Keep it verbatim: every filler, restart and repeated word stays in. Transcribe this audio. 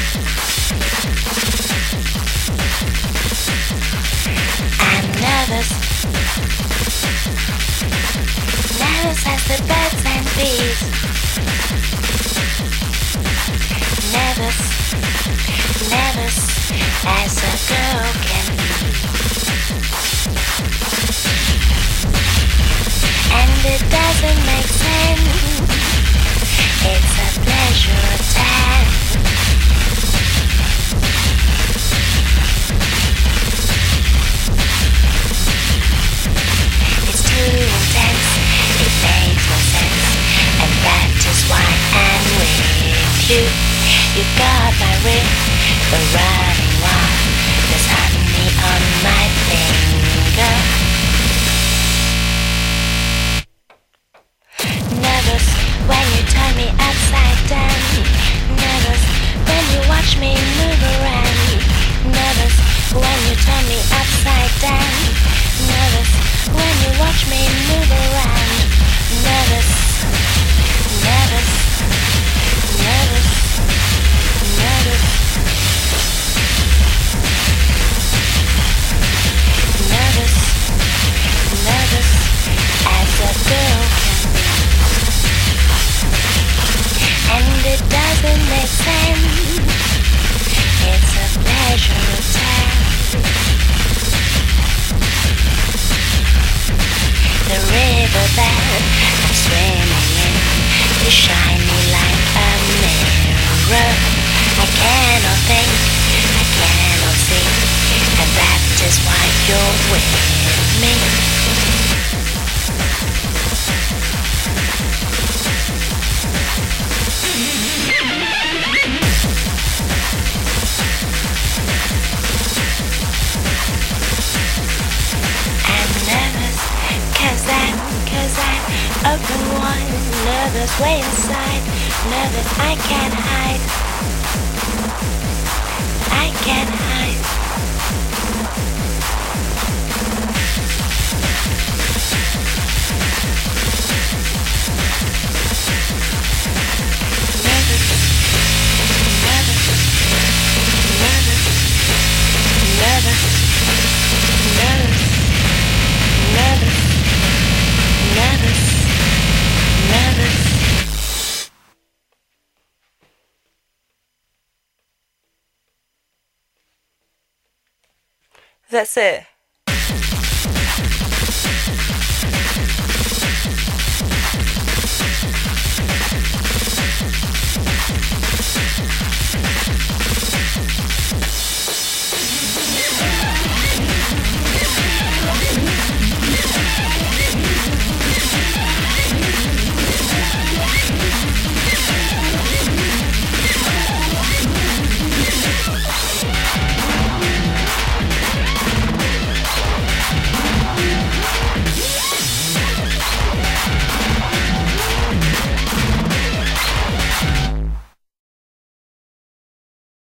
I'm nervous, nervous as the birds and bees. Nervous, nervous as a girl can be. And it doesn't make sense. It's a pleasure attack. It's too intense, it makes no sense. And that is why I'm with you. You got my ring, the running wild. There's honey on my finger. Nervous when you turn me upside down. Nervous when you watch me move around. Nervous when you turn me upside down. Nervous when you watch me move around. Nervous, nervous, nervous, nervous, nervous, nervous as a girl can be. And it doesn't make sense. It's a pleasure attack. The river that I'm swimming in is shiny like a mirror. I cannot think, I cannot see, and that is why you're with me. Cause I'm, cause I'm open wide, nervous way inside, nervous I can't hide, I can't hide. Nervous, nervous, nervous, nervous, nervous, nervous. Nervous, nervous. That's it.